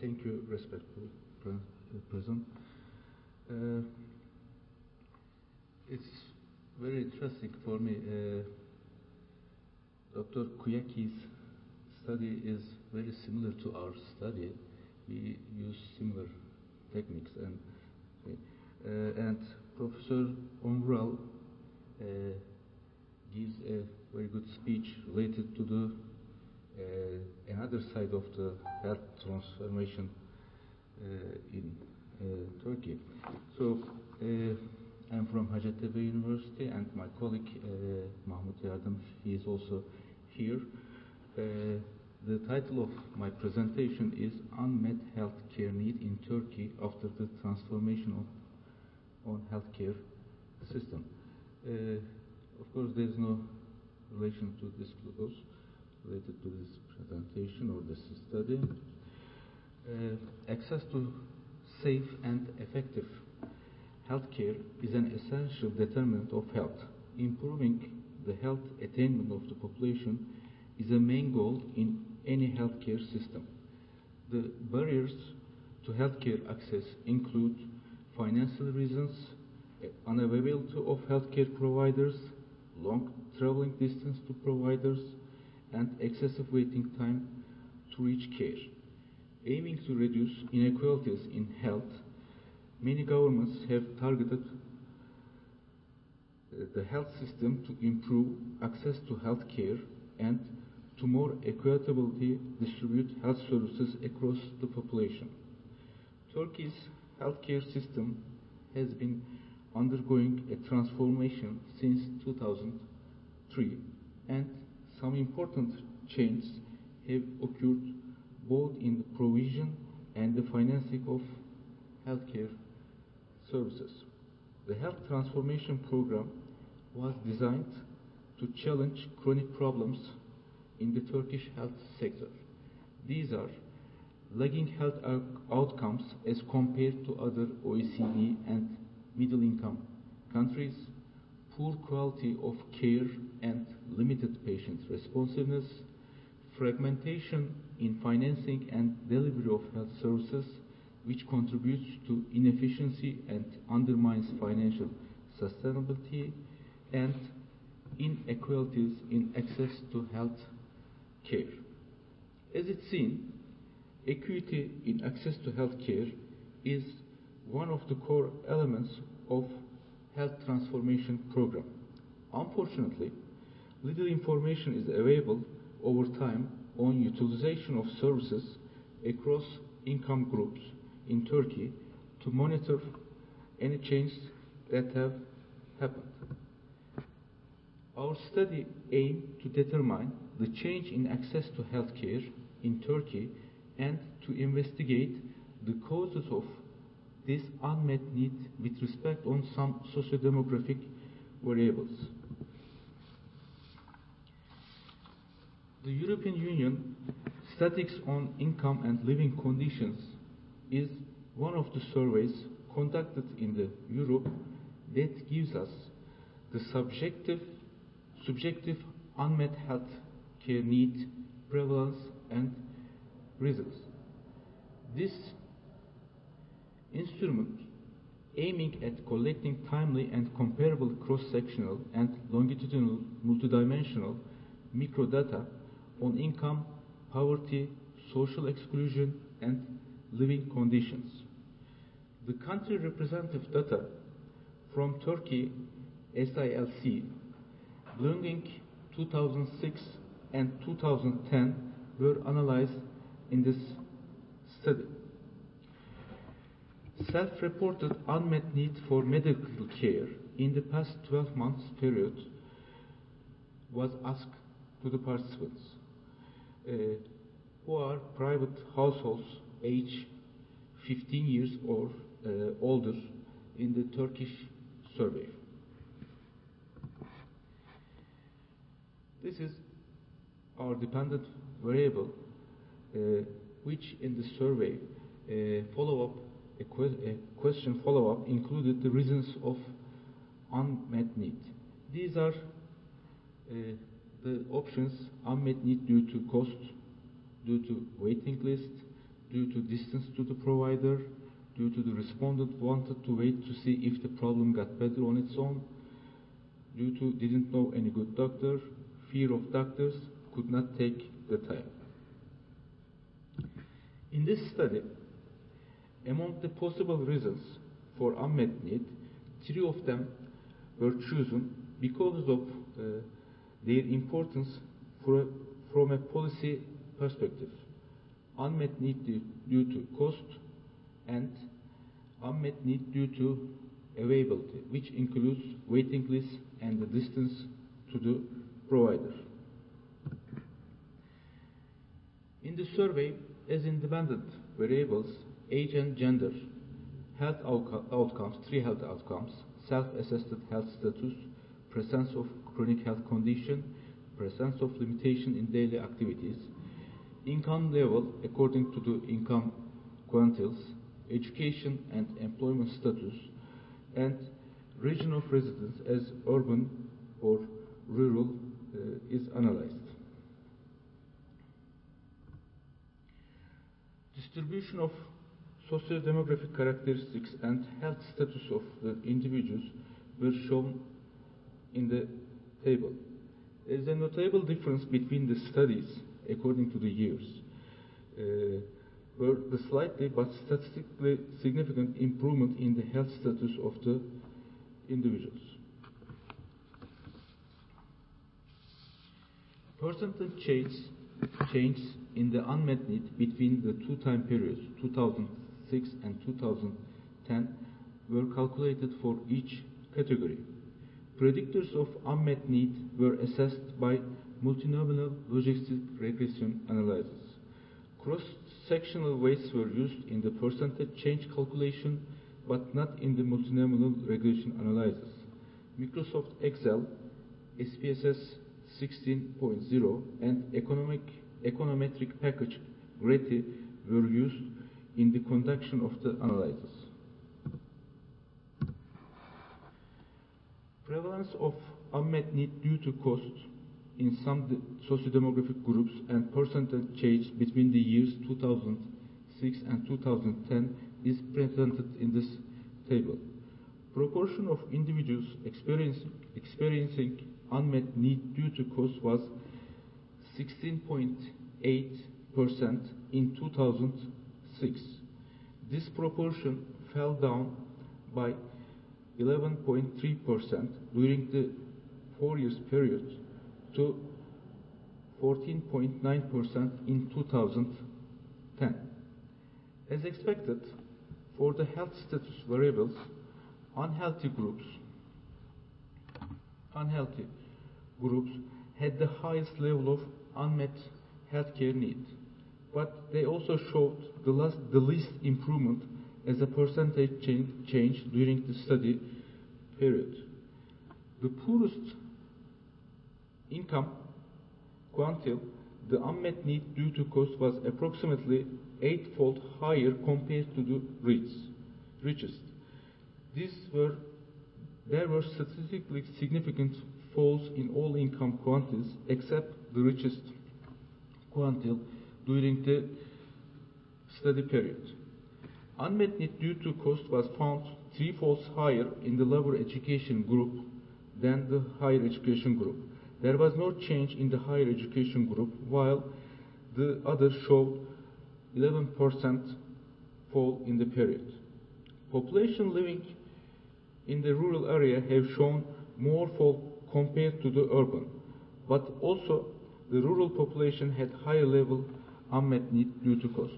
Thank you, respectful President. It's very interesting for me. Dr. Kuyaki's study is very similar to our study. We use similar techniques, and Professor Omral gives a very good speech related to the another side of the health transformation in Turkey. So I'm from Hacettepe University, and my colleague Mahmut Yardım, he is also here. The title of my presentation is Unmet Healthcare Need in Turkey After the Transformation on Healthcare System. Of course, there is no relation to this clause related to this presentation or this study. Access to safe and effective healthcare is an essential determinant of health. Improving the health attainment of the population is a main goal in any healthcare system. The barriers to healthcare access include financial reasons, unavailability of healthcare providers, long traveling distance to providers, and excessive waiting time to reach care. Aiming to reduce inequalities in health, many governments have targeted the health system to improve access to health care and to more equitably distribute health services across the population. Turkey's healthcare system has been undergoing a transformation since 2003, and some important changes have occurred both in the provision and the financing of healthcare services. The Health Transformation Program was designed to challenge chronic problems in the Turkish health sector. These are lagging health outcomes as compared to other OECD and middle-income countries, poor quality of care and limited patient responsiveness, fragmentation in financing and delivery of health services, which contributes to inefficiency and undermines financial sustainability, and inequalities in access to health care. As it's seen, equity in access to health care is one of the core elements of health transformation program. Unfortunately, little information is available over time on utilization of services across income groups in Turkey to monitor any changes that have happened. Our study aimed to determine the change in access to healthcare in Turkey and to investigate the causes of this unmet need with respect on some socio-demographic variables. The European Union Statistics on Income and Living Conditions is one of the surveys conducted in Europe that gives us the subjective unmet health care need, prevalence, and reasons. This instrument, aiming at collecting timely and comparable cross-sectional and longitudinal multidimensional microdata on income, poverty, social exclusion, and living conditions. The country representative data from Turkey SILC belonging 2006 and 2010 were analyzed in this study. Self-reported unmet need for medical care in the past 12 months period was asked to the participants who are private households age 15 years or older in the Turkish survey. This is our dependent variable, which in the survey question follow-up included the reasons of unmet need. These are the options: unmet need due to cost, due to waiting list, due to distance to the provider, due to the respondent wanted to wait to see if the problem got better on its own, due to didn't know any good doctor, fear of doctors, could not take the time. In this study, among the possible reasons for unmet need, 3 of them were chosen because of their importance from a policy perspective. Unmet need due to cost and unmet need due to availability, which includes waiting lists and the distance to the provider. In the survey, as independent variables, age and gender, health outcomes, 3 health outcomes, self-assessed health status, presence of chronic health condition, presence of limitation in daily activities, income level according to the income quantiles, education and employment status, and region of residence as urban or rural is analyzed. Distribution of socio-demographic characteristics and health status of the individuals were shown in the table. There is a notable difference between the studies according to the years, where the slightly but statistically significant improvement in the health status of the individuals. Percentage change in the unmet need between the 2 time periods, 2006 and 2010, were calculated for each category. Predictors of unmet need were assessed by multinomial logistic regression analysis. Cross-sectional weights were used in the percentage change calculation, but not in the multinomial regression analysis. Microsoft Excel, SPSS 16.0, and econometric package GRETI were used in the conduction of the analysis. Prevalence of unmet need due to cost in some socio-demographic groups and percentage change between the years 2006 and 2010 is presented in this table. Proportion of individuals experiencing unmet need due to cost was 16.8% in 2006. This proportion fell down by 11.3% during the 4 years period to 14.9% in 2010. As expected, for the health status variables, unhealthy groups had the highest level of unmet healthcare need, but they also showed the least improvement as a percentage change during the study period. The poorest income quantile, the unmet need due to cost was approximately 8-fold higher compared to the richest. There were statistically significant falls in all income quantiles except the richest quantile during the study period. Unmet need due to cost was found 3-fold higher in the lower education group than the higher education group. There was no change in the higher education group, while the others showed 11% fall in the period. Population living in the rural area have shown more fall compared to the urban, but also the rural population had higher level unmet need due to cost.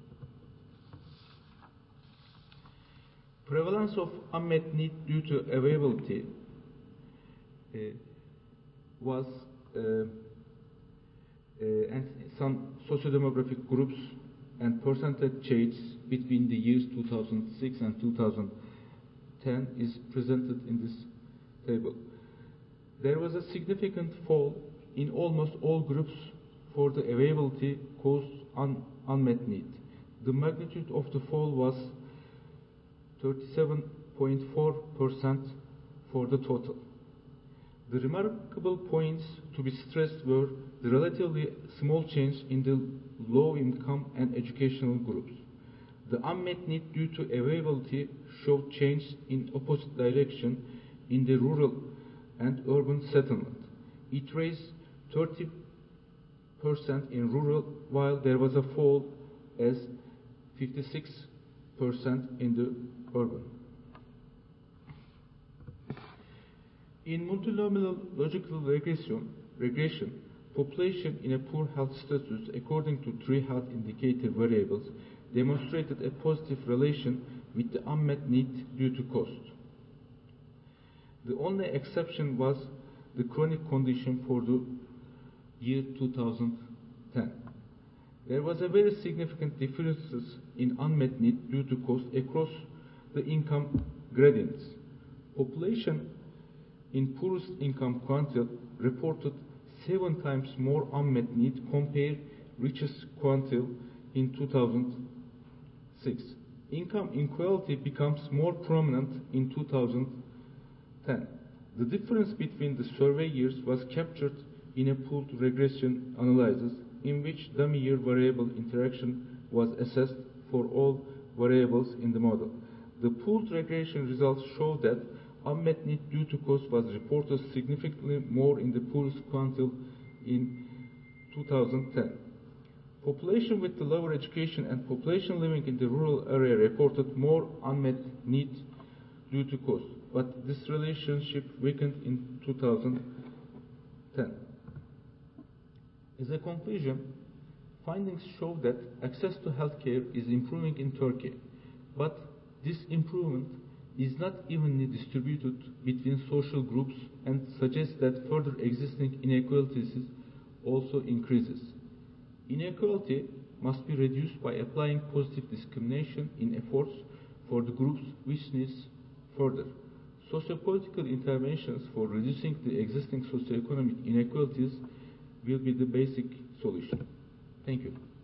Prevalence of unmet need due to availability was and some socio-demographic groups and percentage change between the years 2006 and 2010 is presented in this table. There was a significant fall in almost all groups for the availability caused unmet need. The magnitude of the fall was 37.4% for the total. The remarkable points to be stressed were the relatively small change in the low income and educational groups. The unmet need due to availability showed change in opposite direction in the rural and urban settlement. It raised 30% in rural, while there was a fall as 56% in the urban. In multinomial logical regression, population in a poor health status according to three health indicator variables demonstrated a positive relation with the unmet need due to cost. The only exception was the chronic condition for the year 2010. There was a very significant differences in unmet need due to cost across the income gradients. Population in poorest income quintile reported 7 times more unmet need compared richest quintile in 2006. Income inequality becomes more prominent in 2010. The difference between the survey years was captured in a pooled regression analysis in which dummy year variable interaction was assessed for all variables in the model. The pooled regression results show that unmet need due to cost was reported significantly more in the poorest quintile in 2010. Population with the lower education and population living in the rural area reported more unmet need due to cost, but this relationship weakened in 2010. As a conclusion, findings show that access to healthcare is improving in Turkey, but this improvement is not evenly distributed between social groups and suggests that further existing inequalities also increases. Inequality must be reduced by applying positive discrimination in efforts for the groups which needs further. Sociopolitical interventions for reducing the existing socioeconomic inequalities will be the basic solution. Thank you.